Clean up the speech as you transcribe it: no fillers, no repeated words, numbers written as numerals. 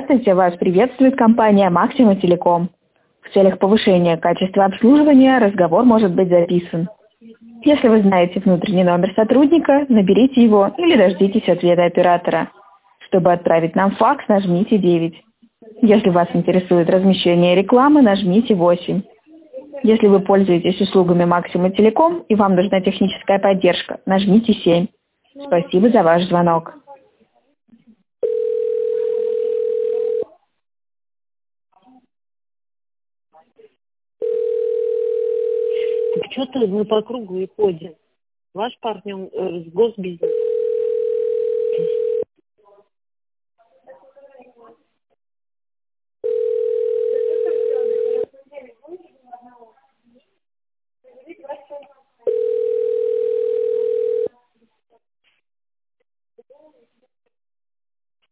Здравствуйте, вас приветствует компания «Максима Телеком». В целях повышения качества обслуживания разговор может быть записан. Если вы знаете внутренний номер сотрудника, наберите его или дождитесь ответа оператора. Чтобы отправить нам факс, нажмите 9. Если вас интересует размещение рекламы, нажмите 8. Если вы пользуетесь услугами «Максима Телеком» и вам нужна техническая поддержка, нажмите 7. Спасибо за ваш звонок. Так что-то мы по кругу и ходим. Ваш партнер с госбизнесом.